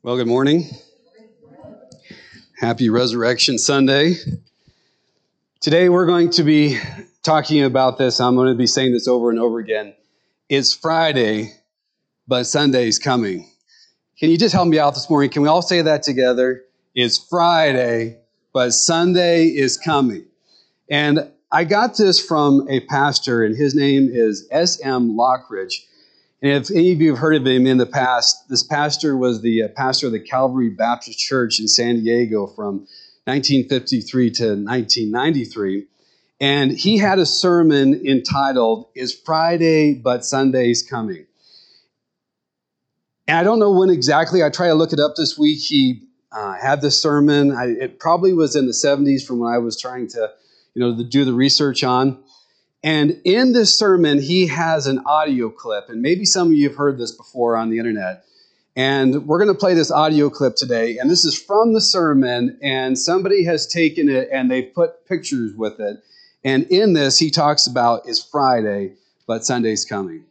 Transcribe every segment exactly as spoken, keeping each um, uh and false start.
Well, good morning. Happy Resurrection Sunday. Today we're going to be talking about this. I'm going to be saying this over and over again. It's Friday, but Sunday's coming. Can you just help me out this morning? Can we all say that together? It's Friday, but Sunday is coming. And I got this from a pastor, and his name is S M Lockridge. And if any of you have heard of him in the past, this pastor was the uh, pastor of the Calvary Baptist Church in San Diego from nineteen fifty-three to nineteen ninety-three. And he had a sermon entitled, Is Friday But Sunday's Coming? And I don't know when exactly. I tried to look it up this week. He uh, had this sermon. I, it probably was in the seventies from when I was trying to, you know, to do the research on. And in this sermon, he has an audio clip, and maybe some of you have heard this before on the internet. And we're going to play this audio clip today, and this is from the sermon, and somebody has taken it and they've put pictures with it. And in this, he talks about it's Friday, but Sunday's coming.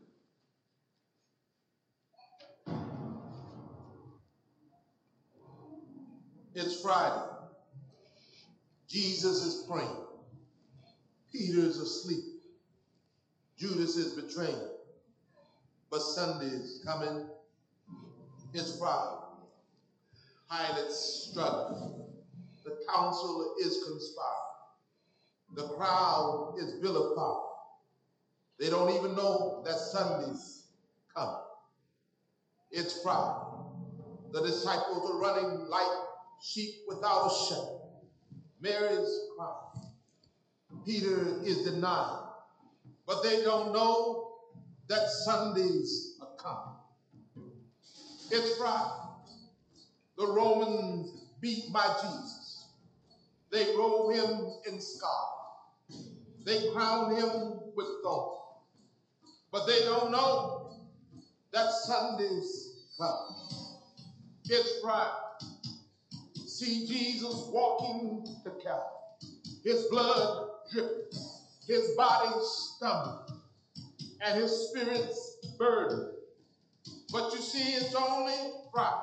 It's Friday. Jesus is praying. Peter's asleep. Judas is betraying. But Sunday is coming. It's Friday. Pilate's struggling. The council is conspiring. The crowd is vilified. They don't even know that Sunday's coming. It's Friday. The disciples are running like sheep without a shepherd. Mary's crying. Peter is denied. But they don't know that Sundays are coming. It's Friday. The Romans beat by Jesus. They robe him in scarlet. They crown him with thorns. But they don't know that Sundays come. It's Friday. See Jesus walking to Calvary. His blood dripping. His body stumbling. And his spirit's burdened. But you see, it's only Friday.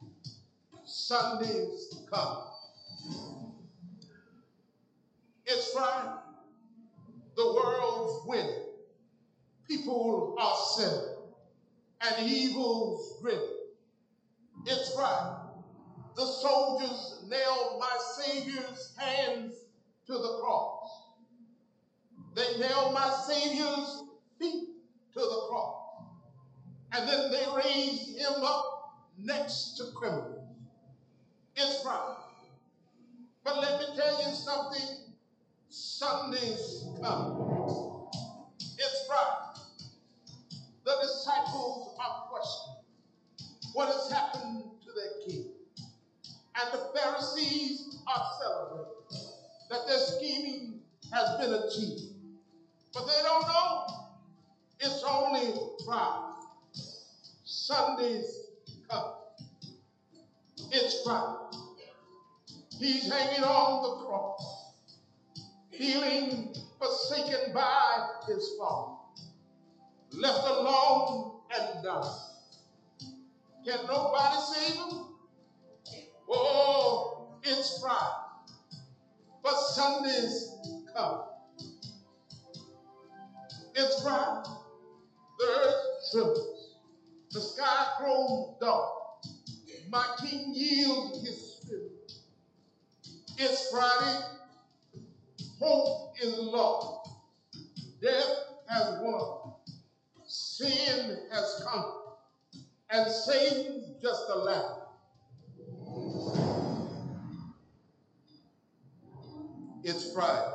Sundays come. It's Friday. The world's winning. People are sinning. And evil's grinning. It's Friday. The soldiers nailed my Savior's hands to the cross. They nailed my Savior's feet to the cross. And then they raised him up next to criminals. It's Friday. But let me tell you something. Sunday's come. It's Friday. The disciples are questioning what has happened to their king. And the Pharisees are celebrating that their scheming has been achieved. But they don't know it's only Friday. Sunday's come. It's Friday. He's hanging on the cross, feeling forsaken by his Father, left alone and done. Can nobody save him? Oh, it's Friday, but Sunday's come. It's Friday. The earth trembles. The sky grows dark. My King yields his spirit. It's Friday. Hope is lost. Death has won. Sin has conquered. And Satan's just a lamb. It's Friday.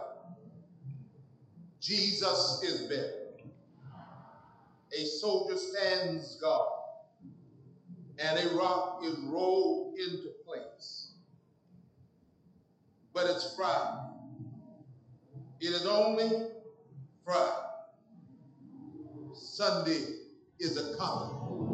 Jesus is buried. A soldier stands guard. And a rock is rolled into place. But it's Friday. It is only Friday. Sunday is a coming.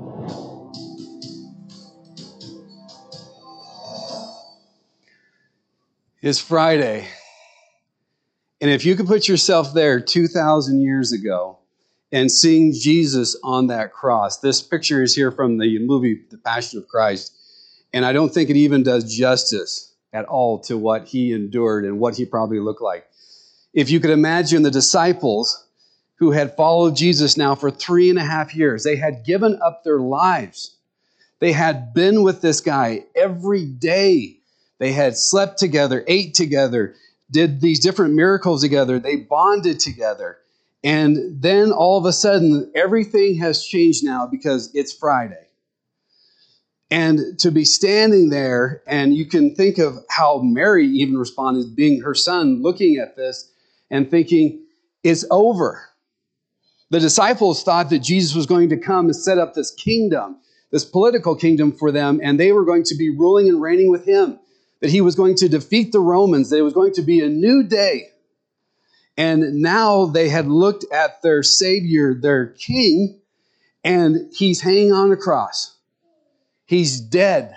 It's Friday. And if you could put yourself there two thousand years ago and seeing Jesus on that cross, this picture is here from the movie The Passion of Christ. And I don't think it even does justice at all to what he endured and what he probably looked like. If you could imagine the disciples who had followed Jesus now for three and a half years, they had given up their lives. They had been with this guy every day. They had slept together, ate together, did these different miracles together. They bonded together. And then all of a sudden, everything has changed now because it's Friday. And to be standing there, and you can think of how Mary even responded, being her son, looking at this and thinking, it's over. The disciples thought that Jesus was going to come and set up this kingdom, this political kingdom for them, and they were going to be ruling and reigning with him, that he was going to defeat the Romans, that it was going to be a new day. And now they had looked at their Savior, their King, and he's hanging on a cross. He's dead.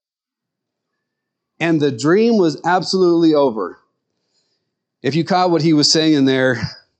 And the dream was absolutely over. If you caught what he was saying in there,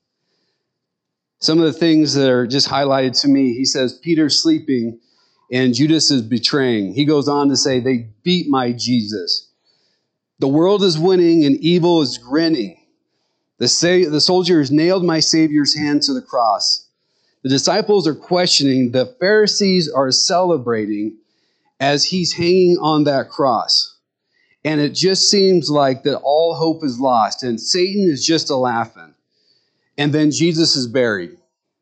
some of the things that are just highlighted to me, he says, Peter's sleeping and Judas is betraying. He goes on to say, they beat my Jesus. The world is winning and evil is grinning. The, sa- the soldiers nailed my Savior's hand to the cross. The disciples are questioning. The Pharisees are celebrating as he's hanging on that cross. And it just seems like that all hope is lost and Satan is just a-laughing. And then Jesus is buried.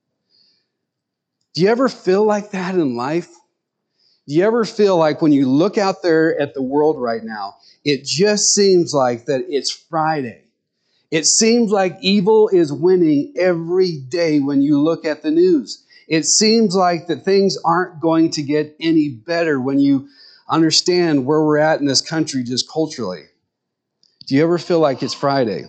Do you ever feel like that in life? Do you ever feel like when you look out there at the world right now, it just seems like that it's Friday. It seems like evil is winning every day when you look at the news. It seems like that things aren't going to get any better when you understand where we're at in this country just culturally. Do you ever feel like it's Friday?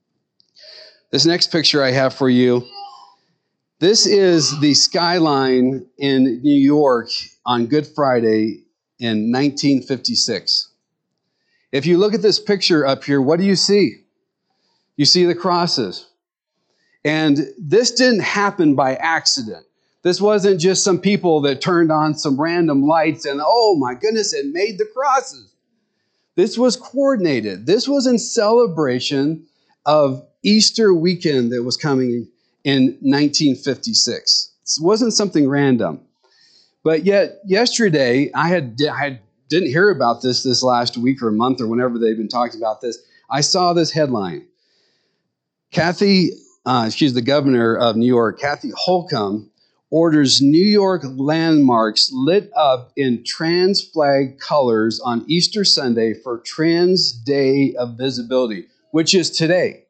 This next picture I have for you, this is the skyline in New York on Good Friday in nineteen fifty-six. If you look at this picture up here, what do you see? You see the crosses. And this didn't happen by accident. This wasn't just some people that turned on some random lights and, oh my goodness, it made the crosses. This was coordinated. This was in celebration of Easter weekend that was coming in nineteen fifty-six. This wasn't something random. But yet, yesterday, I had I had, didn't hear about this this last week or month or whenever they've been talking about this. I saw this headline. Kathy, uh, she's the governor of New York, Kathy Holcomb, orders New York landmarks lit up in trans flag colors on Easter Sunday for Trans Day of Visibility, which is today,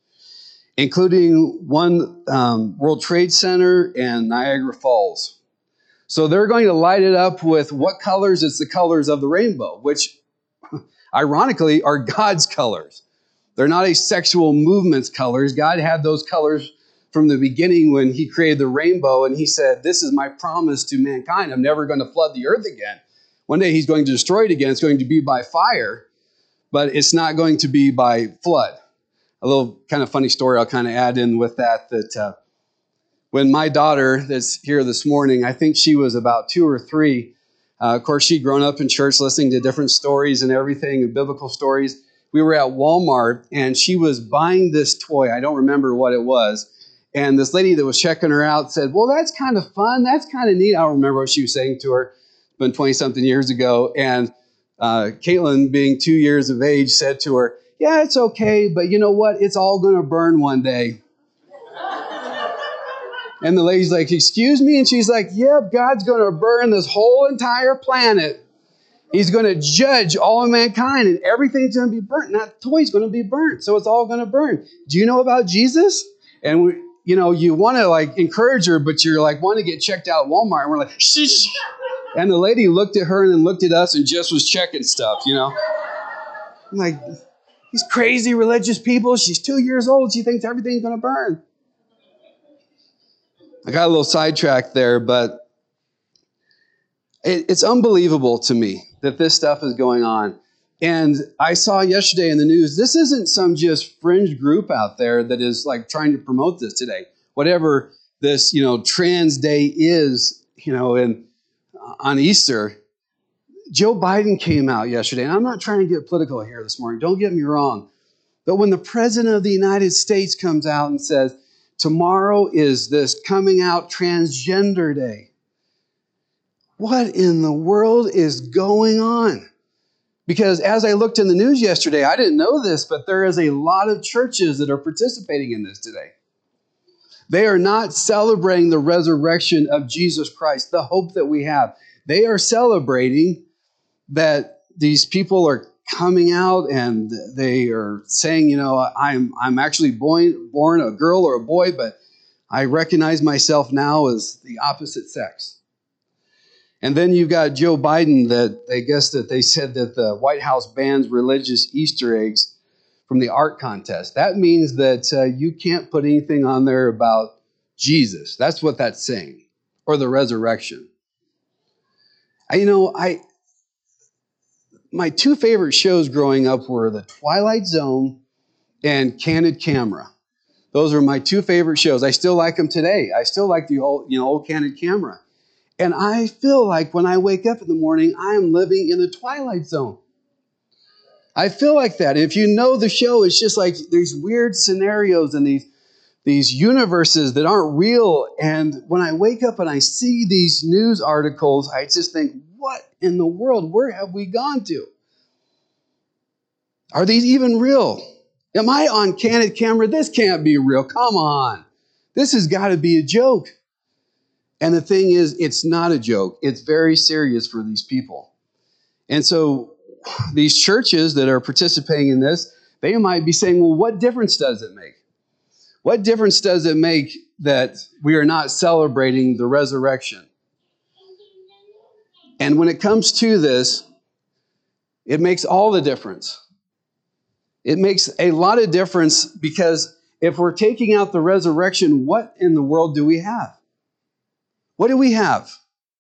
including one um, World Trade Center and Niagara Falls. So they're going to light it up with what colors? It's the colors of the rainbow, which ironically are God's colors. They're not a sexual movement's colors. God had those colors from the beginning when he created the rainbow, and he said, this is my promise to mankind. I'm never going to flood the earth again. One day he's going to destroy it again. It's going to be by fire, but it's not going to be by flood. A little kind of funny story I'll kind of add in with that, that uh, when my daughter that's here this morning, I think she was about two or three. Uh, of course, she'd grown up in church listening to different stories and everything, and biblical stories. We were at Walmart, and she was buying this toy. I don't remember what it was. And this lady that was checking her out said, well, that's kind of fun. That's kind of neat. I don't remember what she was saying to her. It's been twenty-something years ago. And uh, Caitlin, being two years of age, said to her, yeah, it's okay, but you know what? It's all going to burn one day. And the lady's like, excuse me? And she's like, yep, God's going to burn this whole entire planet. He's going to judge all of mankind, and everything's going to be burnt. That toy's going to be burnt, so it's all going to burn. Do you know about Jesus? And we, you know, you want to like encourage her, but you're like want to get checked out at Walmart. And we're like, shh. And the lady looked at her and then looked at us and just was checking stuff, you know. I'm like, these crazy religious people. She's two years old. She thinks everything's going to burn. I got a little sidetracked there, but it, it's unbelievable to me that this stuff is going on. And I saw yesterday in the news, this isn't some just fringe group out there that is like trying to promote this today. Whatever this, you know, trans day is, you know, in, on Easter, Joe Biden came out yesterday, and I'm not trying to get political here this morning, don't get me wrong. But when the President of the United States comes out and says, tomorrow is this coming out transgender day, what in the world is going on? Because as I looked in the news yesterday, I didn't know this, but there is a lot of churches that are participating in this today. They are not celebrating the resurrection of Jesus Christ, the hope that we have. They are celebrating that these people are coming out and they are saying, you know, I'm I'm actually born, born a girl or a boy, but I recognize myself now as the opposite sex. And then you've got Joe Biden that I guess that they said that the White House bans religious Easter eggs from the art contest. That means that uh, you can't put anything on there about Jesus. That's what that's saying, or the resurrection. I, you know, I my two favorite shows growing up were The Twilight Zone and Candid Camera. Those are my two favorite shows. I still like them today. I still like the old, you know, old Candid Camera. And I feel like when I wake up in the morning, I am living in the Twilight Zone. I feel like that. If you know the show, it's just like these weird scenarios and these, these universes that aren't real. And when I wake up and I see these news articles, I just think, what in the world? Where have we gone to? Are these even real? Am I on Candid Camera? This can't be real. Come on. This has got to be a joke. And the thing is, it's not a joke. It's very serious for these people. And so these churches that are participating in this, they might be saying, well, what difference does it make? What difference does it make that we are not celebrating the resurrection? And when it comes to this, it makes all the difference. It makes a lot of difference because if we're taking out the resurrection, what in the world do we have? What do we have?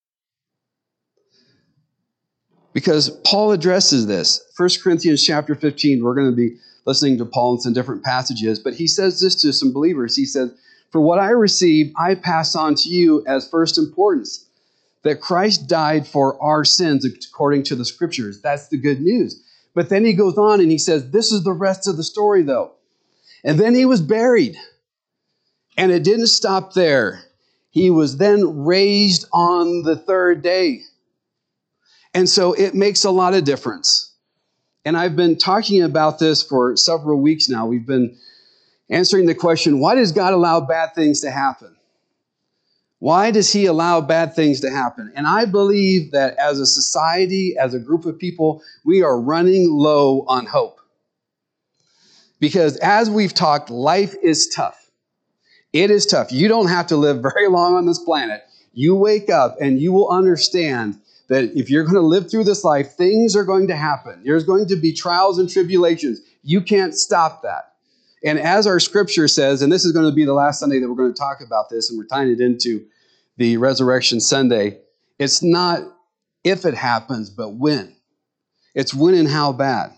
Because Paul addresses this. First Corinthians chapter fifteen, we're going to be listening to Paul in some different passages, but he says this to some believers. He says, for what I received, I pass on to you as first importance, that Christ died for our sins according to the scriptures. That's the good news. But then he goes on and he says, this is the rest of the story though. And then he was buried. And it didn't stop there. He was then raised on the third day. And so it makes a lot of difference. And I've been talking about this for several weeks now. We've been answering the question, why does God allow bad things to happen? Why does he allow bad things to happen? And I believe that as a society, as a group of people, we are running low on hope. Because as we've talked, life is tough. It is tough. You don't have to live very long on this planet. You wake up and you will understand that if you're going to live through this life, things are going to happen. There's going to be trials and tribulations. You can't stop that. And as our scripture says, and this is going to be the last Sunday that we're going to talk about this, and we're tying it into the Resurrection Sunday, it's not if it happens, but when. It's when and how bad.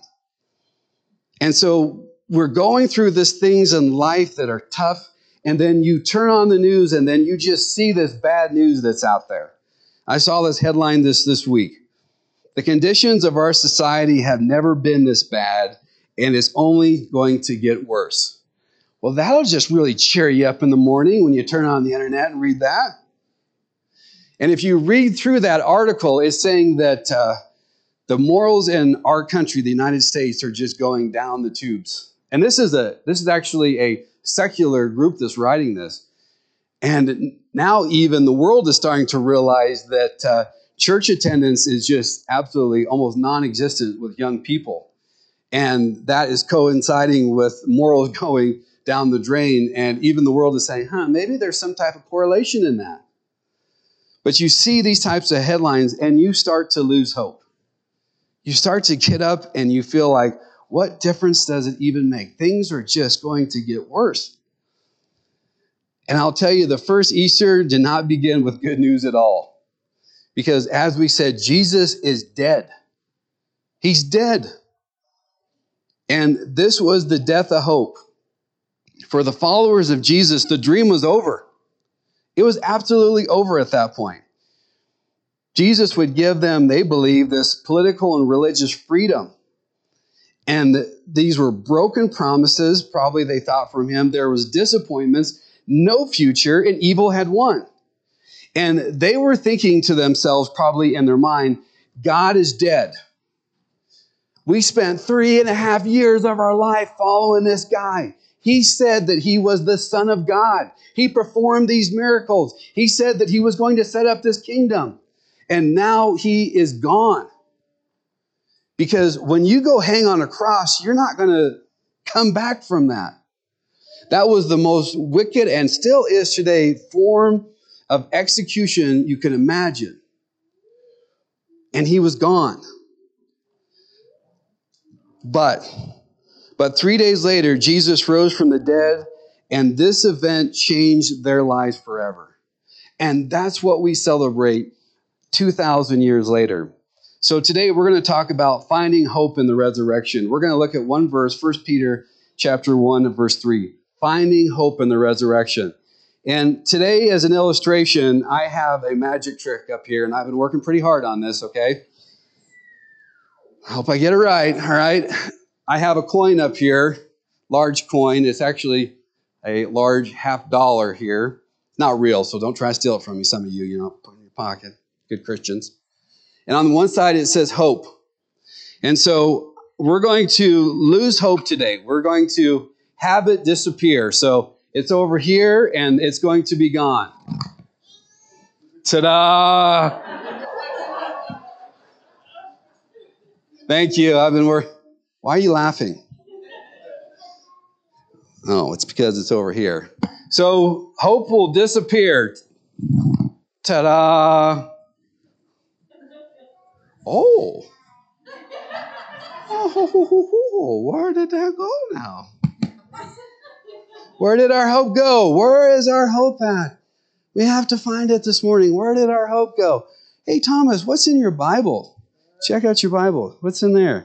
And so we're going through these things in life that are tough, and then you turn on the news and then you just see this bad news that's out there. I saw this headline this, this week. The conditions of our society have never been this bad, and it's only going to get worse. Well, that'll just really cheer you up in the morning when you turn on the internet and read that. And if you read through that article, it's saying that uh, the morals in our country, the United States, are just going down the tubes. And this is a this is actually a secular group that's writing this. And now even the world is starting to realize that uh, church attendance is just absolutely almost non-existent with young people. And that is coinciding with morals going down the drain. And even the world is saying, huh, maybe there's some type of correlation in that. But you see these types of headlines and you start to lose hope. You start to get up and you feel like, what difference does it even make? Things are just going to get worse. And I'll tell you, the first Easter did not begin with good news at all. Because as we said, Jesus is dead. He's dead. And this was the death of hope. For the followers of Jesus, the dream was over. It was absolutely over at that point. Jesus would give them, they believe, this political and religious freedom. And these were broken promises, probably they thought from him. There was disappointments, no future, and evil had won. And they were thinking to themselves, probably in their mind, God is dead. We spent three and a half years of our life following this guy. He said that he was the Son of God. He performed these miracles. He said that he was going to set up this kingdom. And now he is gone. Because when you go hang on a cross, you're not going to come back from that. That was the most wicked and still is today form of execution you can imagine. And he was gone. But, but three days later, Jesus rose from the dead, and this event changed their lives forever. And that's what we celebrate two thousand years later. So today we're going to talk about finding hope in the resurrection. We're going to look at one verse, First Peter chapter one, verse three. Finding hope in the resurrection. And today, as an illustration, I have a magic trick up here, and I've been working pretty hard on this, okay? I hope I get it right, all right? I have a coin up here, large coin. It's actually a large half dollar here. Not real, so don't try to steal it from me, some of you, you know, put it in your pocket. Good Christians. And on the one side, it says hope. And so we're going to lose hope today. We're going to have it disappear. So it's over here, and it's going to be gone. Ta-da! Thank you. I've been working. Why are you laughing? Oh, it's because it's over here. So hope will disappear. Ta-da! Oh. Oh, where did that go now? Where did our hope go? Where is our hope at? We have to find it this morning. Where did our hope go? Hey, Thomas, what's in your Bible? Check out your Bible. What's in there?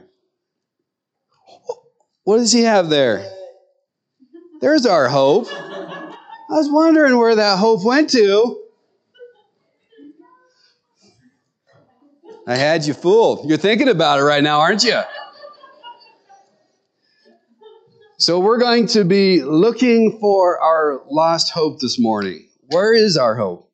What does he have there? There's our hope. I was wondering where that hope went to. I had you fooled. You're thinking about it right now, aren't you? So we're going to be looking for our lost hope this morning. Where is our hope?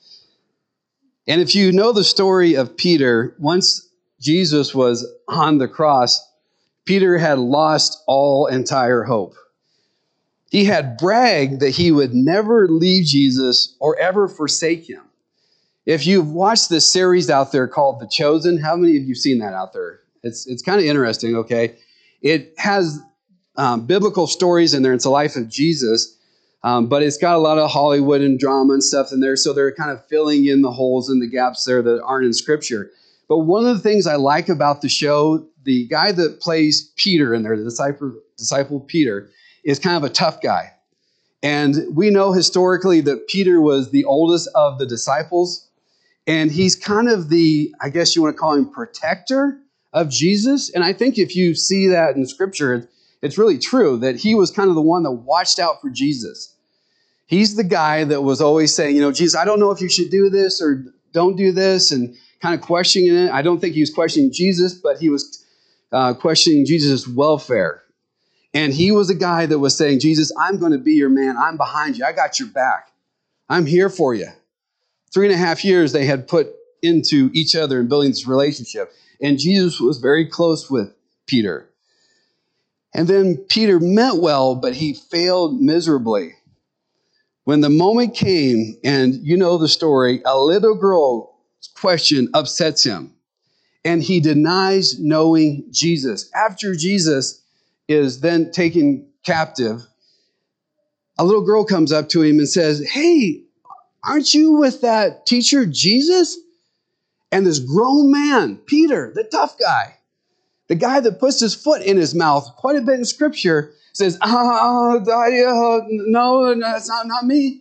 And if you know the story of Peter, once Jesus was on the cross, Peter had lost all entire hope. He had bragged that he would never leave Jesus or ever forsake him. If you've watched this series out there called The Chosen, how many of you have seen that out there? It's, it's kind of interesting, okay? It has Um, biblical stories in there. It's the life of Jesus, um, but it's got a lot of Hollywood and drama and stuff in there, so they're kind of filling in the holes and the gaps there that aren't in Scripture. But one of the things I like about the show, the guy that plays Peter in there, the disciple, disciple Peter, is kind of a tough guy. And we know historically that Peter was the oldest of the disciples, and he's kind of the, I guess you want to call him, protector of Jesus. And I think if you see that in Scripture, it's really true that he was kind of the one that watched out for Jesus. He's the guy that was always saying, you know, Jesus, I don't know if you should do this or don't do this, and kind of questioning it. I don't think he was questioning Jesus, but he was uh, questioning Jesus' welfare. And he was a guy that was saying, Jesus, I'm going to be your man. I'm behind you. I got your back. I'm here for you. Three and a half years they had put into each other and building this relationship. And Jesus was very close with Peter. And then Peter meant well, but he failed miserably. When the moment came, and you know the story, a little girl's question upsets him. And he denies knowing Jesus. After Jesus is then taken captive, a little girl comes up to him and says, hey, aren't you with that teacher Jesus? And this grown man, Peter, the tough guy, the guy that puts his foot in his mouth quite a bit in Scripture, says, ah, uh, no, no, it's not, not me.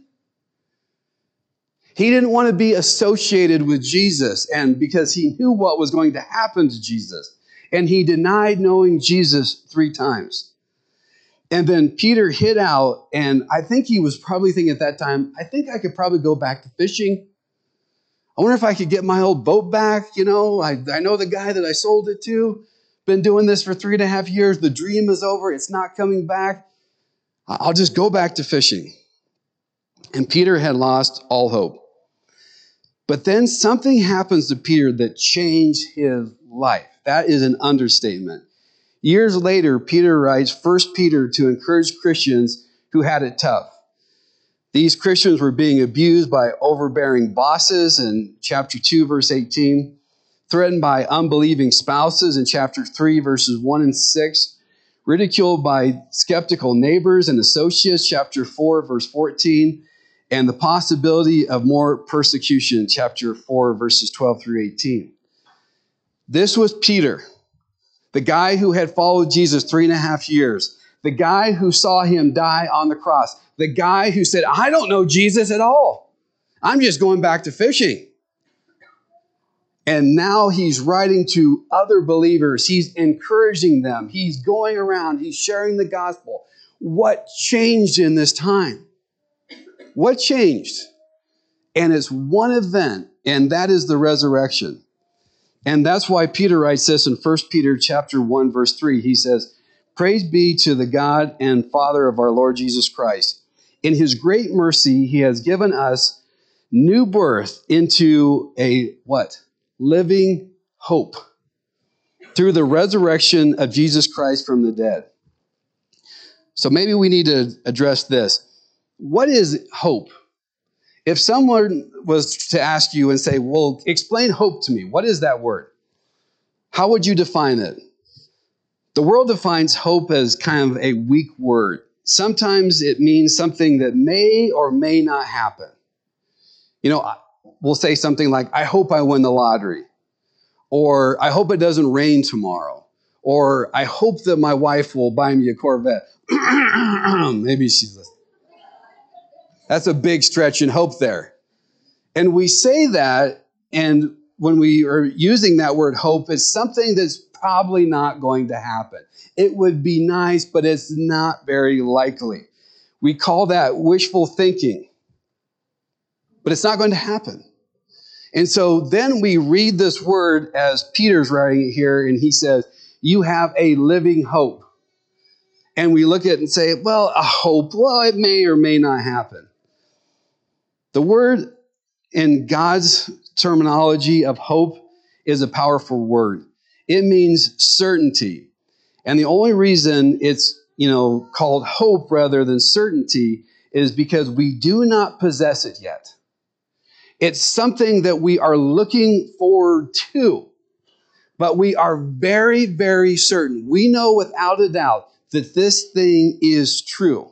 He didn't want to be associated with Jesus, and because he knew what was going to happen to Jesus. And he denied knowing Jesus three times. And then Peter hid out, and I think he was probably thinking at that time, I think I could probably go back to fishing. I wonder if I could get my old boat back. You know, I, I know the guy that I sold it to. Been doing this for three and a half years. The dream is over. It's not coming back. I'll just go back to fishing. And Peter had lost all hope. But then something happens to Peter that changed his life. That is an understatement. Years later, Peter writes First Peter to encourage Christians who had it tough. These Christians were being abused by overbearing bosses in chapter two, verse eighteen, threatened by unbelieving spouses in chapter three, verses one and six, ridiculed by skeptical neighbors and associates, chapter four, verse fourteen, and the possibility of more persecution, chapter four, verses twelve through eighteen. This was Peter, the guy who had followed Jesus three and a half years, the guy who saw him die on the cross, the guy who said, I don't know Jesus at all. I'm just going back to fishing. And now he's writing to other believers. He's encouraging them. He's going around. He's sharing the gospel. What changed in this time? What changed? And it's one event, and that is the resurrection. And that's why Peter writes this in First Peter chapter one, verse three. He says, Praise be to the God and Father of our Lord Jesus Christ. In his great mercy, he has given us new birth into a what? Living hope through the resurrection of Jesus Christ from the dead. So maybe we need to address this. What is hope? If someone was to ask you and say, well, explain hope to me, what is that word? How would you define it? The world defines hope as kind of a weak word. Sometimes it means something that may or may not happen. You know, we'll say something like, I hope I win the lottery. Or I hope it doesn't rain tomorrow. Or I hope that my wife will buy me a Corvette. Maybe she's listening. That's a big stretch in hope there. And we say that, and when we are using that word hope, it's something that's probably not going to happen. It would be nice, but it's not very likely. We call that wishful thinking. But it's not going to happen. And so then we read this word as Peter's writing it here, and he says, you have a living hope. And we look at it and say, well, a hope, well, it may or may not happen. The word in God's terminology of hope is a powerful word. It means certainty. And the only reason it's, you know, called hope rather than certainty is because we do not possess it yet. It's something that we are looking forward to, but we are very, very certain. We know without a doubt that this thing is true.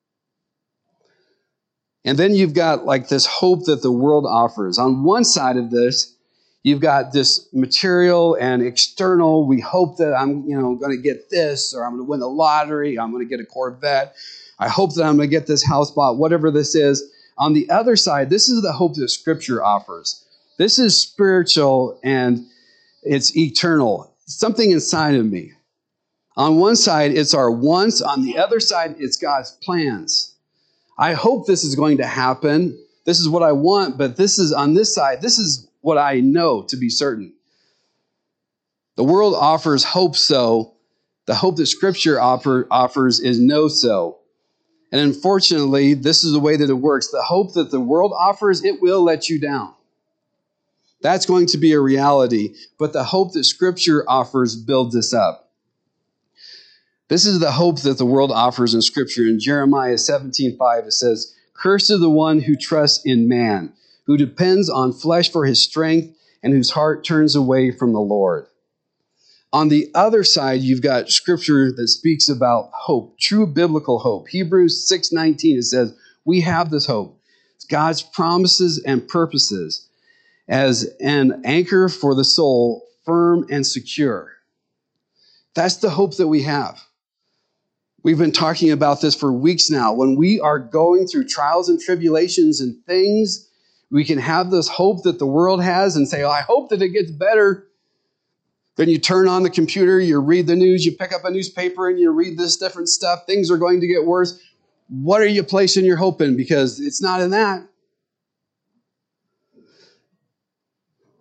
And then you've got like this hope that the world offers. On one side of this, you've got this material and external. We hope that I'm, you know, going to get this, or I'm going to win the lottery. I'm going to get a Corvette. I hope that I'm going to get this house bought, whatever this is. On the other side, this is the hope that Scripture offers. This is spiritual and it's eternal. Something inside of me. On one side, it's our wants. On the other side, it's God's plans. I hope this is going to happen. This is what I want, but this is on this side. This is what I know to be certain. The world offers hope so. The hope that Scripture offer, offers is no so. And unfortunately, this is the way that it works. The hope that the world offers, it will let you down. That's going to be a reality. But the hope that Scripture offers builds us up. This is the hope that the world offers in Scripture. In Jeremiah seventeen five, it says, Cursed is the one who trusts in man, who depends on flesh for his strength, and whose heart turns away from the Lord. On the other side, you've got Scripture that speaks about hope, true biblical hope. Hebrews six nineteen, it says, we have this hope. It's God's promises and purposes as an anchor for the soul, firm and secure. That's the hope that we have. We've been talking about this for weeks now. When we are going through trials and tribulations and things, we can have this hope that the world has and say, oh, I hope that it gets better. Then you turn on the computer, you read the news, you pick up a newspaper and you read this different stuff. Things are going to get worse. What are you placing your hope in? Because it's not in that.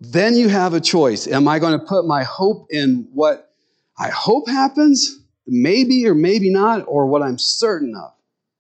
then you have a choice. Am I going to put my hope in what I hope happens, maybe or maybe not, or what I'm certain of?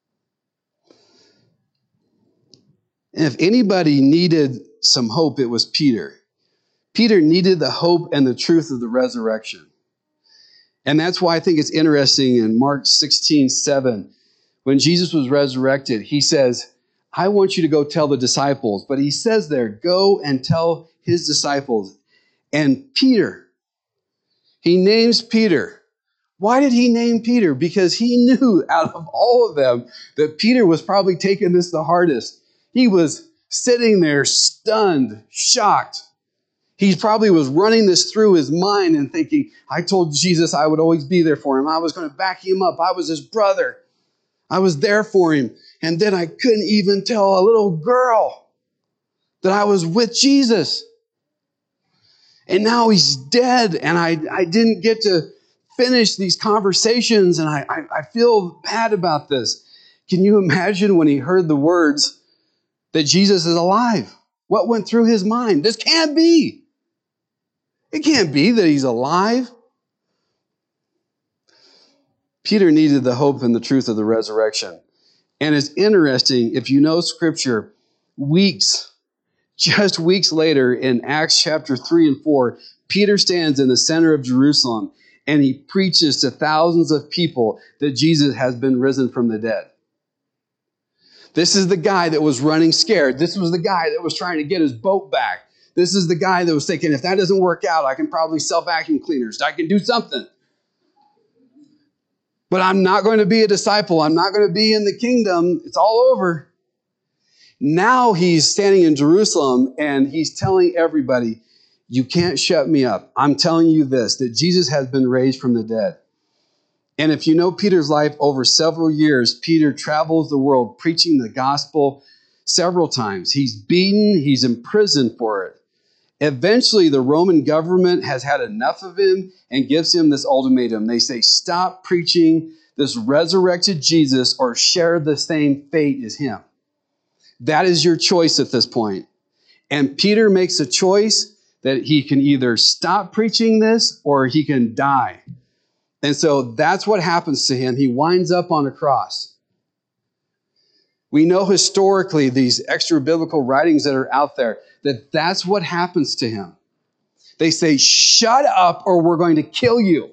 And if anybody needed some hope, it was Peter. Peter needed the hope and the truth of the resurrection. And that's why I think it's interesting in Mark sixteen seven, when Jesus was resurrected, he says, I want you to go tell the disciples. But he says there, go and tell his disciples. And Peter, he names Peter. Why did he name Peter? Because he knew out of all of them that Peter was probably taking this the hardest. He was sitting there stunned, shocked. He probably was running this through his mind and thinking, I told Jesus I would always be there for him. I was going to back him up. I was his brother. I was there for him. And then I couldn't even tell a little girl that I was with Jesus. And now he's dead, and I, I didn't get to finish these conversations, and I, I, I feel bad about this. Can you imagine when he heard the words that Jesus is alive? What went through his mind? This can't be. It can't be that he's alive. Peter needed the hope and the truth of the resurrection. And it's interesting, if you know Scripture, weeks, just weeks later in Acts chapter three and four, Peter stands in the center of Jerusalem and he preaches to thousands of people that Jesus has been risen from the dead. This is the guy that was running scared. This was the guy that was trying to get his boat back. This is the guy that was thinking, if that doesn't work out, I can probably sell vacuum cleaners. I can do something. But I'm not going to be a disciple. I'm not going to be in the kingdom. It's all over. Now he's standing in Jerusalem and he's telling everybody, you can't shut me up. I'm telling you this, that Jesus has been raised from the dead. And if you know Peter's life, over several years, Peter travels the world preaching the gospel several times. He's beaten, he's imprisoned for it. Eventually, the Roman government has had enough of him and gives him this ultimatum. They say, stop preaching this resurrected Jesus or share the same fate as him. That is your choice at this point. And Peter makes a choice that he can either stop preaching this or he can die. And so that's what happens to him. He winds up on a cross. We know historically, these extra biblical writings that are out there, that that's what happens to him. They say, shut up or we're going to kill you.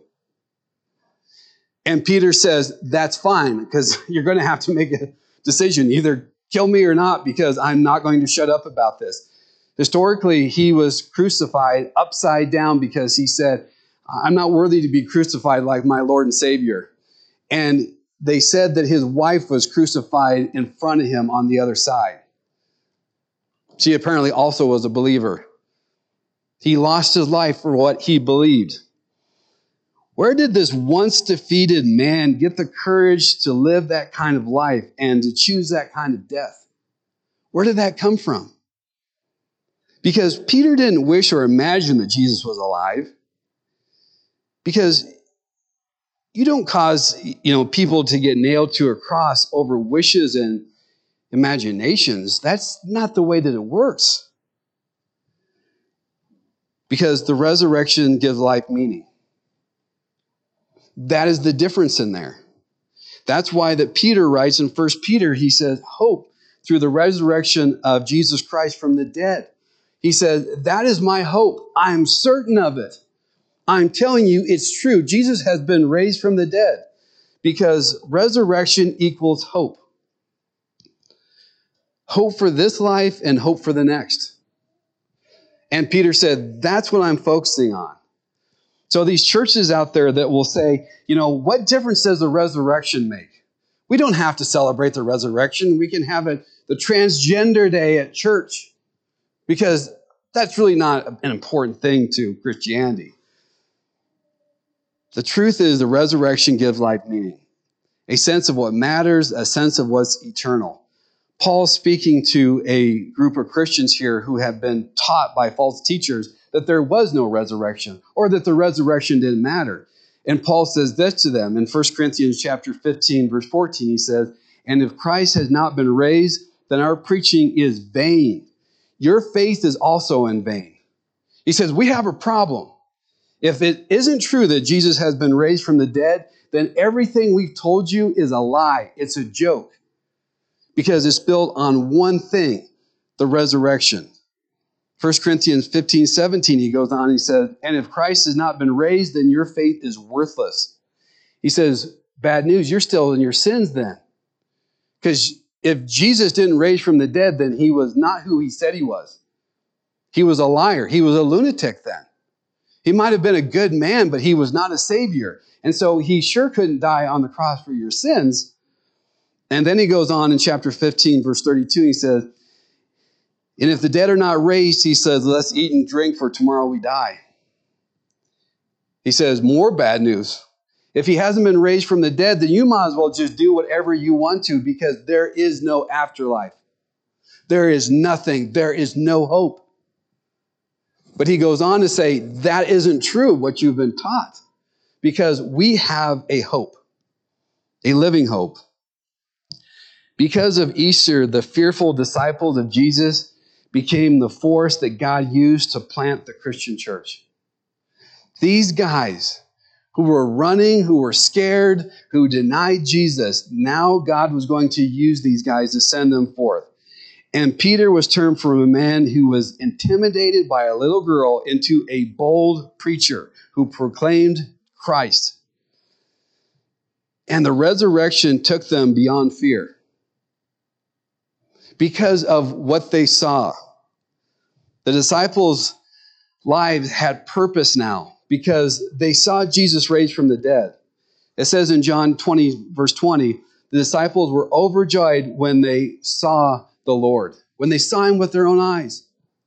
And Peter says, that's fine, because you're going to have to make a decision. Either kill me or not, because I'm not going to shut up about this. Historically, he was crucified upside down because he said, I'm not worthy to be crucified like my Lord and Savior. And they said that his wife was crucified in front of him on the other side. She apparently also was a believer. He lost his life for what he believed. Where did this once defeated man get the courage to live that kind of life and to choose that kind of death? Where did that come from? Because Peter didn't wish or imagine that Jesus was alive. Because you don't cause, you know, people to get nailed to a cross over wishes and imaginations. That's not the way that it works. Because the resurrection gives life meaning. That is the difference in there. That's why that Peter writes in First Peter, he says, hope through the resurrection of Jesus Christ from the dead. He says, that is my hope. I am certain of it. I'm telling you, it's true. Jesus has been raised from the dead because resurrection equals hope. Hope for this life and hope for the next. And Peter said, that's what I'm focusing on. So these churches out there that will say, you know, what difference does the resurrection make? We don't have to celebrate the resurrection. We can have it the transgender day at church because that's really not an important thing to Christianity. The truth is the resurrection gives life meaning, a sense of what matters, a sense of what's eternal. Paul's speaking to a group of Christians here who have been taught by false teachers that there was no resurrection or that the resurrection didn't matter. And Paul says this to them in First Corinthians chapter fifteen, verse fourteen. He says, and if Christ has not been raised, then our preaching is vain. Your faith is also in vain. He says, we have a problem. If it isn't true that Jesus has been raised from the dead, then everything we've told you is a lie. It's a joke. Because it's built on one thing, the resurrection. First Corinthians fifteen, seventeen, he goes on, he says, and if Christ has not been raised, then your faith is worthless. He says, bad news, you're still in your sins then. Because if Jesus didn't raise from the dead, then he was not who he said he was. He was a liar. He was a lunatic then. He might have been a good man, but he was not a savior. And so he sure couldn't die on the cross for your sins. And then he goes on in chapter fifteen, verse thirty-two, he says, and if the dead are not raised, he says, let's eat and drink, for tomorrow we die. He says, more bad news. If he hasn't been raised from the dead, then you might as well just do whatever you want to, because there is no afterlife. There is nothing. There is no hope. But he goes on to say, that isn't true, what you've been taught, because we have a hope, a living hope. Because of Easter, the fearful disciples of Jesus became the force that God used to plant the Christian church. These guys who were running, who were scared, who denied Jesus, now God was going to use these guys to send them forth. And Peter was turned from a man who was intimidated by a little girl into a bold preacher who proclaimed Christ. And the resurrection took them beyond fear because of what they saw. The disciples' lives had purpose now because they saw Jesus raised from the dead. It says in John twenty, verse twenty, the disciples were overjoyed when they saw the Lord, when they saw him with their own eyes.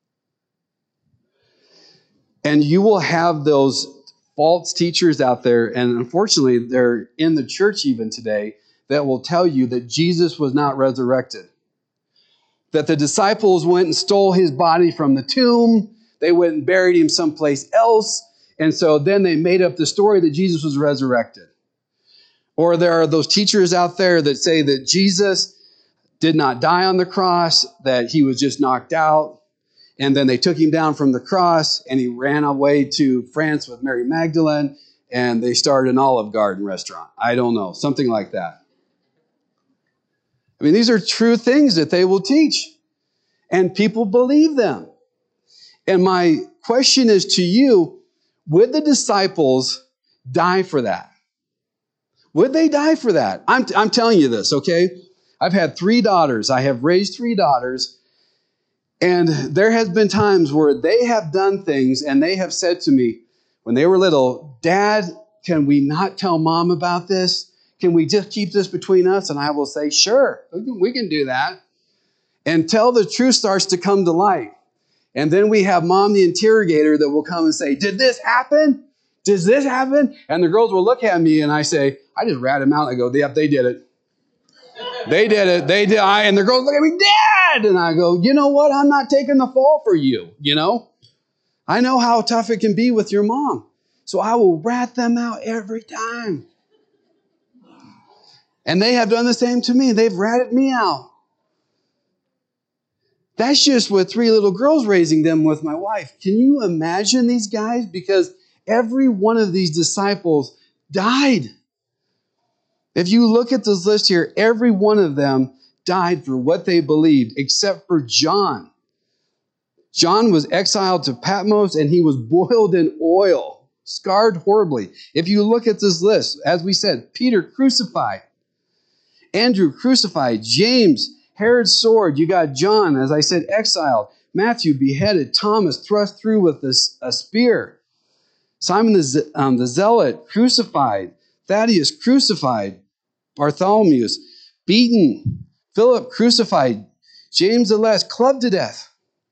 And you will have those false teachers out there, and unfortunately they're in the church even today, that will tell you that Jesus was not resurrected. That the disciples went and stole his body from the tomb, they went and buried him someplace else, and so then they made up the story that Jesus was resurrected. Or there are those teachers out there that say that Jesus did not die on the cross, that he was just knocked out, and then they took him down from the cross, and he ran away to France with Mary Magdalene, and they started an Olive Garden restaurant. I don't know, something like that. I mean, these are true things that they will teach, and people believe them. And my question is to you, would the disciples die for that? Would they die for that? I'm, I'm telling you this, okay? I've had three daughters. I have raised three daughters. And there has been times where they have done things and they have said to me when they were little, Dad, can we not tell Mom about this? Can we just keep this between us? And I will say, sure, we can, we can do that. Until the truth starts to come to light. And then we have Mom, the interrogator, that will come and say, did this happen? Does this happen? And the girls will look at me and I say, I just rat them out. I go, yep, they did it. They did it. They did. I, and the girls look at me, Dad! And I go, you know what? I'm not taking the fall for you, you know? I know how tough it can be with your mom. So I will rat them out every time. And they have done the same to me. They've ratted me out. That's just with three little girls raising them with my wife. Can you imagine these guys? Because every one of these disciples died. If you look at this list here, every one of them died for what they believed, except for John. John was exiled to Patmos and he was boiled in oil, scarred horribly. If you look at this list, as we said, Peter crucified, Andrew crucified, James, Herod's sword. You got John, as I said, exiled. Matthew beheaded, Thomas thrust through with a, a spear. Simon the, um, the Zealot crucified, Thaddeus crucified, Bartholomew beaten, Philip crucified, James the Less clubbed to death.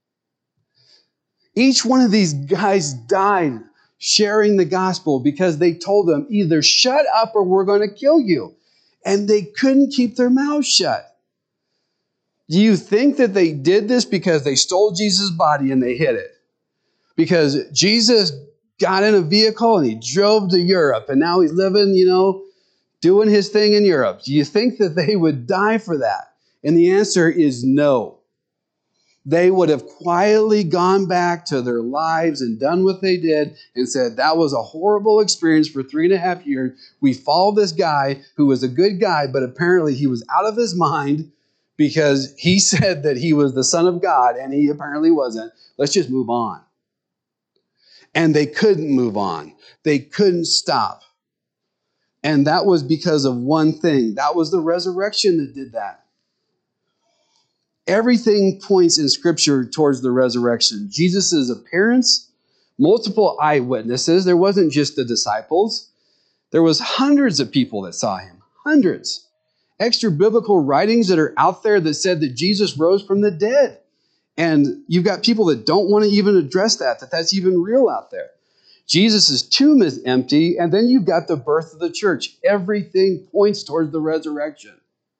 Each one of these guys died sharing the gospel because they told them either shut up or we're going to kill you. And they couldn't keep their mouths shut. Do you think that they did this because they stole Jesus' body and they hid it? Because Jesus got in a vehicle and he drove to Europe and now he's living, you know, doing his thing in Europe. Do you think that they would die for that? And the answer is no. they would have quietly gone back to their lives and done what they did and said, that was a horrible experience for three and a half years. We followed this guy who was a good guy, but apparently he was out of his mind because he said that he was the Son of God, and he apparently wasn't. Let's just move on. And they couldn't move on. They couldn't stop. And that was because of one thing. That was the resurrection that did that. Everything points in Scripture towards the resurrection. Jesus' appearance, multiple eyewitnesses. There wasn't just the disciples. There was hundreds of people that saw him. Hundreds. Extra biblical writings that are out there that said that Jesus rose from the dead. And you've got people that don't want to even address that, that that's even real out there. Jesus' tomb is empty, and then you've got the birth of the church. Everything points towards the resurrection.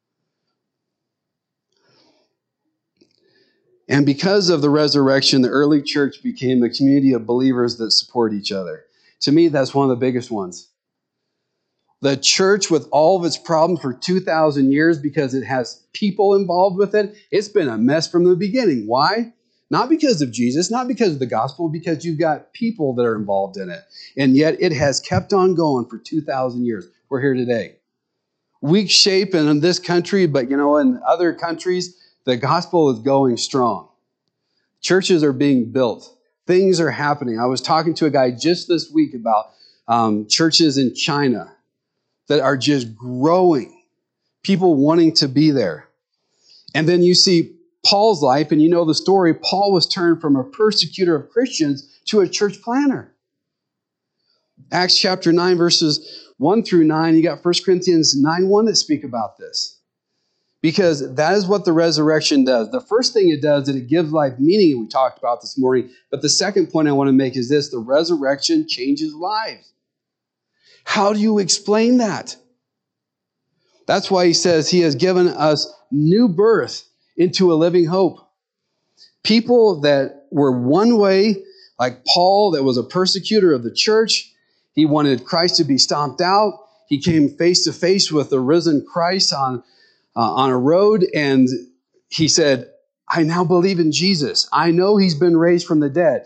And because of the resurrection, the early church became a community of believers that support each other. To me, that's one of the biggest ones. The church, with all of its problems for two thousand years, because it has people involved with it, it's been a mess from the beginning. Why? Not because of Jesus, not because of the gospel, because you've got people that are involved in it. And yet it has kept on going for two thousand years. We're here today. Weak shape in this country, but you know, in other countries, the gospel is going strong. Churches are being built. Things are happening. I was talking to a guy just this week about um, churches in China that are just growing. People wanting to be there. And then you see Paul's life, and you know the story. Paul was turned from a persecutor of Christians to a church planner. Acts chapter nine, verses one through nine. You got First Corinthians nine one that speak about this. Because that is what the resurrection does. The first thing it does is it gives life meaning, we talked about this morning. But the second point I want to make is this: the resurrection changes lives. How do you explain that? That's why he says he has given us new birth into a living hope. People that were one way, like Paul, that was a persecutor of the church. He wanted Christ to be stomped out. He came face to face with the risen Christ on Uh, on a road, and he said, I now believe in Jesus. I know he's been raised from the dead.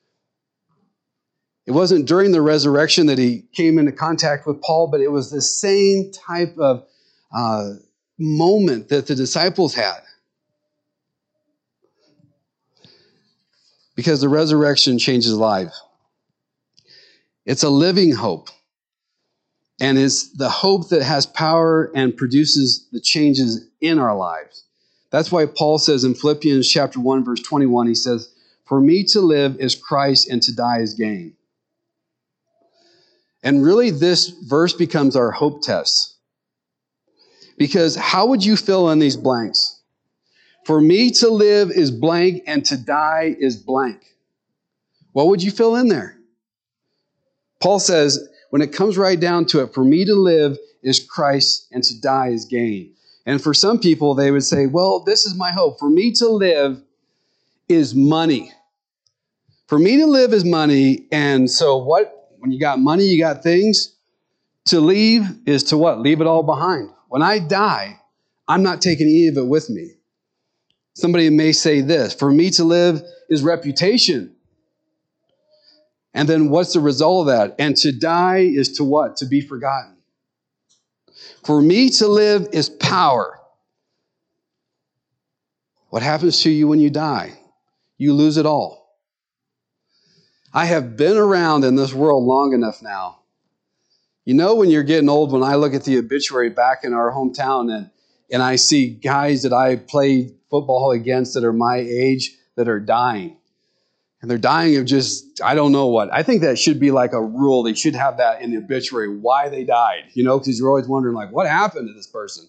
It wasn't during the resurrection that he came into contact with Paul, but it was the same type of uh, moment that the disciples had. Because the resurrection changes life. It's a living hope. And it's the hope that has power and produces the changes in our lives. That's why Paul says in Philippians chapter one, verse twenty-one, he says, for me to live is Christ and to die is gain. And really this verse becomes our hope test. Because how would you fill in these blanks? For me to live is blank and to die is blank. What would you fill in there? Paul says, when it comes right down to it, for me to live is Christ and to die is gain. And for some people, they would say, well, this is my hope. For me to live is money. For me to live is money. And so what? When you got money, you got things. To leave is to what? Leave it all behind. When I die, I'm not taking any of it with me. Somebody may say this: for me to live is reputation. And then what's the result of that? And to die is to what? To be forgotten. For me to live is power. What happens to you when you die? You lose it all. I have been around in this world long enough now. You know when you're getting old, when I look at the obituary back in our hometown and, and I see guys that I played football against that are my age that are dying. And they're dying of just, I don't know what. I think that should be like a rule. They should have that in the obituary, why they died. You know, because you're always wondering, like, what happened to this person?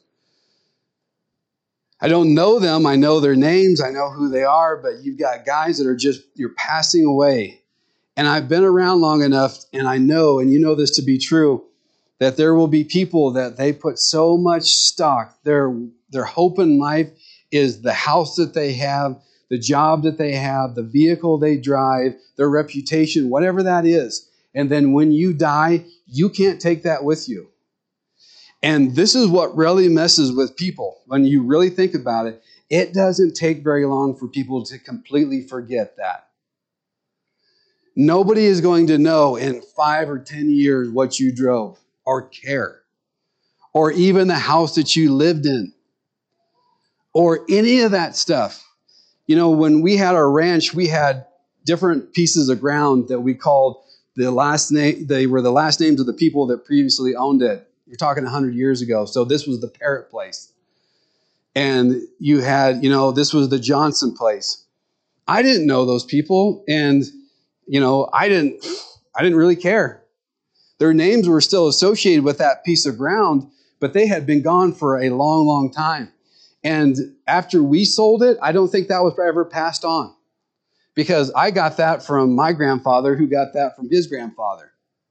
I don't know them. I know their names. I know who they are. But you've got guys that are just, you're passing away. And I've been around long enough, and I know, and you know this to be true, that there will be people that they put so much stock. Their, their hope in life is the house that they have, the job that they have, the vehicle they drive, their reputation, whatever that is. And then when you die, you can't take that with you. And this is what really messes with people when you really think about it, It doesn't take very long for people to completely forget that. Nobody is going to know in five or ten years what you drove or care, or even the house that you lived in, or any of that stuff. You know, when we had our ranch, we had different pieces of ground that we called the last name. They were the last names of the people that previously owned it. You're talking one hundred years ago. So this was the Parrott place. And you had, you know, this was the Johnson place. I didn't know those people. And, you know, I didn't, I didn't really care. Their names were still associated with that piece of ground, but they had been gone for a long, long time. And after we sold it, I don't think that was ever passed on, because I got that from my grandfather, who got that from his grandfather.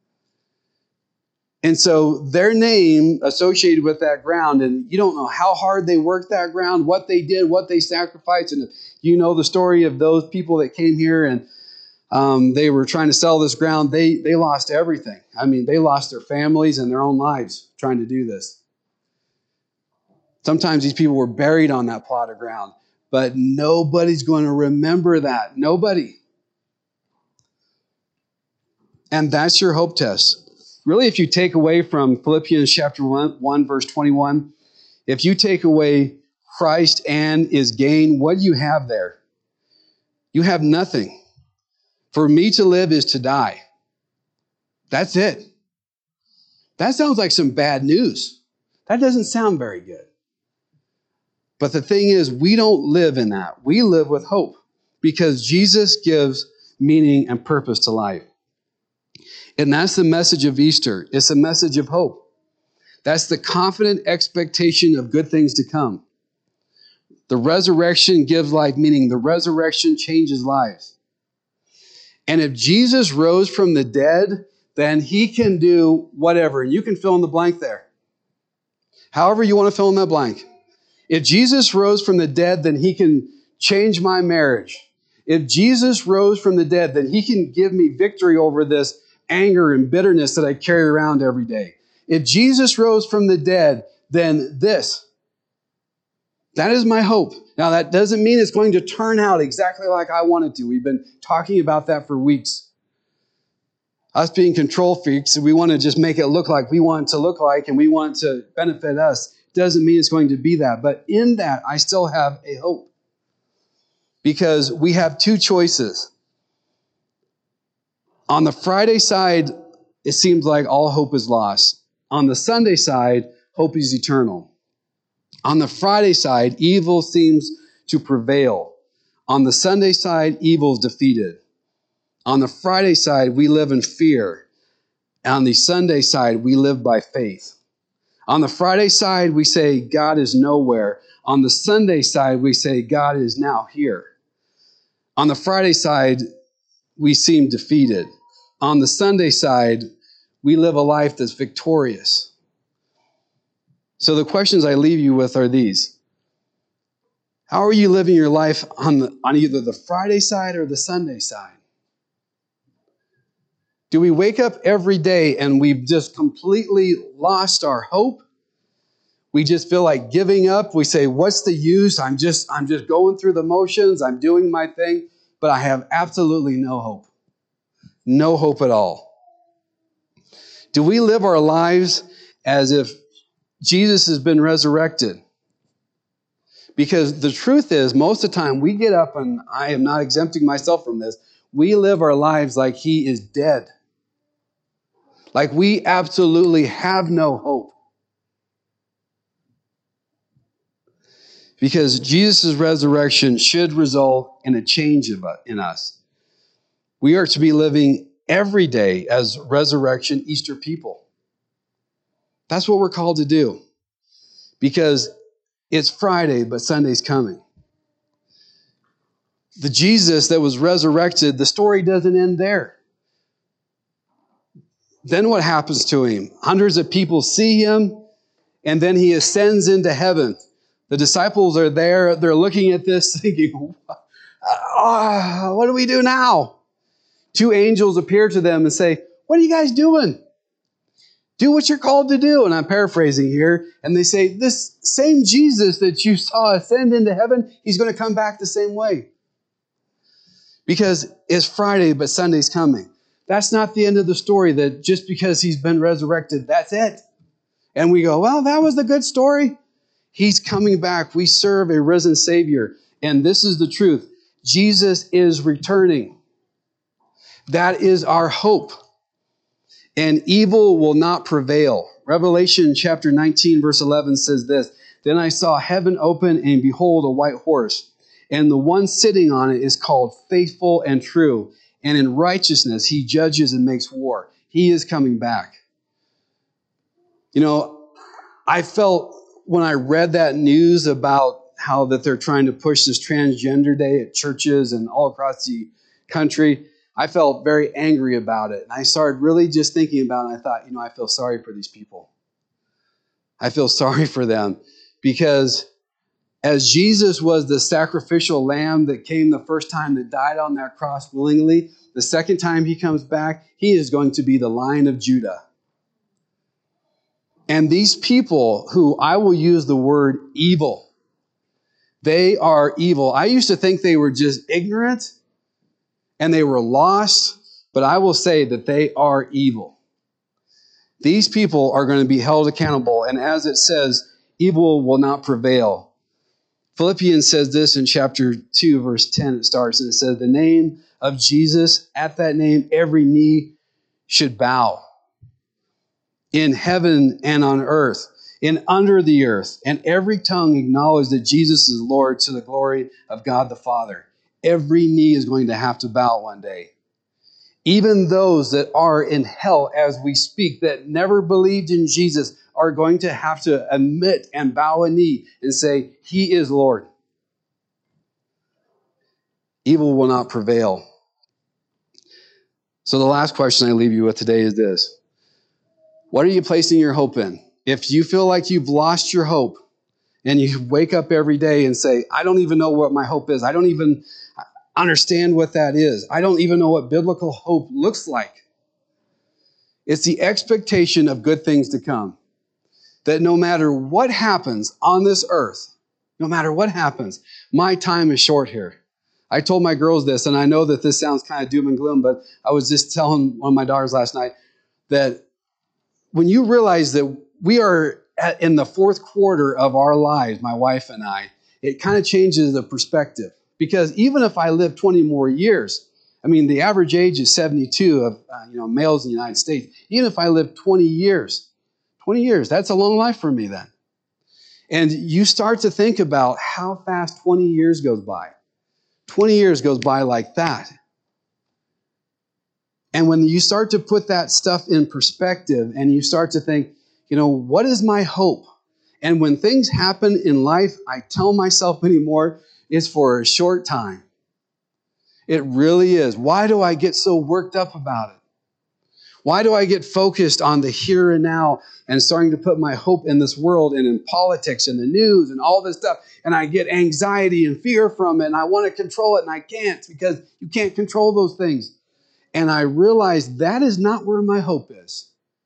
And so their name associated with that ground, and you don't know how hard they worked that ground, what they did, what they sacrificed. And you know the story of those people that came here and um, they were trying to sell this ground. They, they lost everything. I mean, they lost their families and their own lives trying to do this. Sometimes these people were buried on that plot of ground, but nobody's going to remember that. Nobody. And that's your hope test. Really, if you take away from Philippians chapter one, one, verse twenty-one, if you take away Christ and is gain, what do you have there? You have nothing. For me to live is to die. That's it. That sounds like some bad news. That doesn't sound very good. But the thing is, we don't live in that. We live with hope, because Jesus gives meaning and purpose to life. And that's the message of Easter. It's a message of hope. That's the confident expectation of good things to come. The resurrection gives life, meaning the resurrection changes lives. And if Jesus rose from the dead, then he can do whatever. And you can fill in the blank there. However you want to fill in that blank. If Jesus rose from the dead, then he can change my marriage. If Jesus rose from the dead, then he can give me victory over this anger and bitterness that I carry around every day. If Jesus rose from the dead, then this. That is my hope. Now, that doesn't mean it's going to turn out exactly like I want it to. We've been talking about that for weeks. Us being control freaks, we want to just make it look like we want it to look like, and we want it to benefit us. Doesn't mean it's going to be that. But in that, I still have a hope. Because we have two choices. On the Friday side, it seems like all hope is lost. On the Sunday side, hope is eternal. On the Friday side, evil seems to prevail. On the Sunday side, evil is defeated. On the Friday side, we live in fear. On the Sunday side, we live by faith. On the Friday side, we say God is nowhere. On the Sunday side, we say God is now here. On the Friday side, we seem defeated. On the Sunday side, we live a life that's victorious. So the questions I leave you with are these. How are you living your life on, the, on either the Friday side or the Sunday side? Do we wake up every day and we've just completely lost our hope? We just feel like giving up. We say, what's the use? I'm just, I'm just going through the motions. I'm doing my thing, but I have absolutely no hope. No hope at all. Do we live our lives as if Jesus has been resurrected? Because the truth is, most of the time we get up, and I am not exempting myself from this, we live our lives like he is dead. Like we absolutely have no hope. Because Jesus' resurrection should result in a change in us. We are to be living every day as resurrection Easter people. That's what we're called to do. Because it's Friday, but Sunday's coming. The Jesus that was resurrected, the story doesn't end there. Then what happens to him? Hundreds of people see him, and then he ascends into heaven. The disciples are there. They're looking at this thinking, oh, what do we do now? Two angels appear to them and say, what are you guys doing? Do what you're called to do. And I'm paraphrasing here. And they say, this same Jesus that you saw ascend into heaven, he's going to come back the same way. Because it's Friday, but Sunday's coming. That's not the end of the story, that just because he's been resurrected, that's it. And we go, well, that was a good story. He's coming back. We serve a risen Savior. And this is the truth. Jesus is returning. That is our hope. And evil will not prevail. Revelation chapter nineteen, verse eleven says this, Then I saw heaven open, and behold, a white horse. And the one sitting on it is called Faithful and True. And in righteousness he judges and makes war. He is coming back. You know, I felt when I read that news about how that they're trying to push this transgender day at churches and all across the country, I felt very angry about it. And I started really just thinking about it. And I thought, you know, I feel sorry for these people. I feel sorry for them because as Jesus was the sacrificial lamb that came the first time, that died on that cross willingly, the second time he comes back, he is going to be the Lion of Judah. And these people who I will use the word evil, they are evil. I used to think they were just ignorant and they were lost, but I will say that they are evil. These people are going to be held accountable, and as it says, evil will not prevail. Philippians says this in chapter two, verse ten, it starts, and it says, the name of Jesus, at that name, every knee should bow. In heaven and on earth, and under the earth, and every tongue acknowledge that Jesus is Lord to the glory of God the Father. Every knee is going to have to bow one day. Even those that are in hell as we speak, that never believed in Jesus, are going to have to admit and bow a knee and say, He is Lord. Evil will not prevail. So the last question I leave you with today is this. What are you placing your hope in? If you feel like you've lost your hope and you wake up every day and say, I don't even know what my hope is. I don't even understand what that is. I don't even know what biblical hope looks like. It's the expectation of good things to come. That no matter what happens on this earth, no matter what happens, my time is short here. I told my girls this, and I know that this sounds kind of doom and gloom, but I was just telling one of my daughters last night that when you realize that we are at, in the fourth quarter of our lives, my wife and I, it kind of changes the perspective. Because even if I live twenty more years, I mean, the average age is seventy-two of uh, you know males in the United States. Even if I live twenty years, twenty years, that's a long life for me then. And you start to think about how fast twenty years goes by. twenty years goes by like that. And when you start to put that stuff in perspective and you start to think, you know, what is my hope? And when things happen in life, I tell myself anymore, it's for a short time. It really is. Why do I get so worked up about it? Why do I get focused on the here and now and starting to put my hope in this world and in politics and the news and all this stuff? And I get anxiety and fear from it and I want to control it and I can't because you can't control those things. And I realize that is not where my hope is.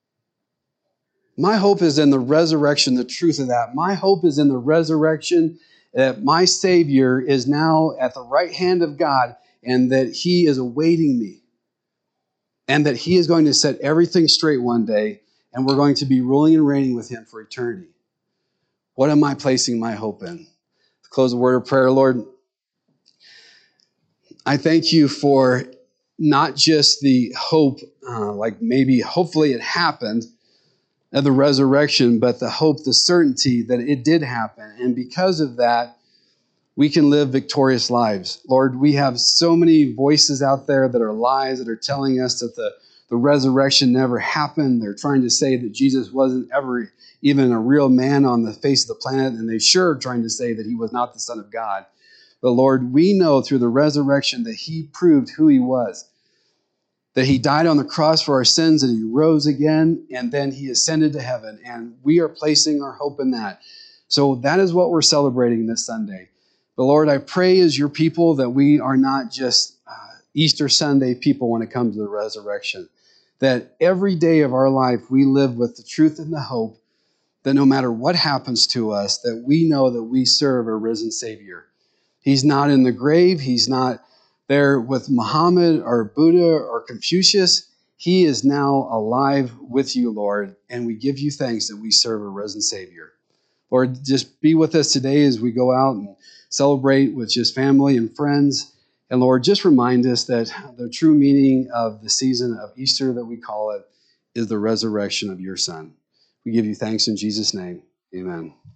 My hope is in the resurrection, the truth of that. My hope is in the resurrection that my Savior is now at the right hand of God and that He is awaiting me. And that He is going to set everything straight one day and we're going to be ruling and reigning with Him for eternity. What am I placing my hope in? To close the word of prayer, Lord, I thank You for not just the hope, uh, like maybe hopefully it happened, of the resurrection, but the hope, the certainty that it did happen. And because of that, we can live victorious lives. Lord, we have so many voices out there that are lies, that are telling us that the, the resurrection never happened. They're trying to say that Jesus wasn't ever even a real man on the face of the planet, and they sure are trying to say that He was not the Son of God. But Lord, we know through the resurrection that He proved who He was. That He died on the cross for our sins, and He rose again, and then He ascended to heaven. And we are placing our hope in that. So that is what we're celebrating this Sunday. But Lord, I pray as Your people that we are not just uh, Easter Sunday people when it comes to the resurrection. that every day of our life we live with the truth and the hope that no matter what happens to us, that we know that we serve a risen Savior. He's not in the grave. He's not there with Muhammad or Buddha or Confucius. He is now alive with you, Lord, and we give you thanks that we serve a risen Savior. Lord, just be with us today as we go out and celebrate with just family and friends. And Lord, just remind us that the true meaning of the season of Easter that we call it is the resurrection of your Son. We give you thanks in Jesus' name. Amen.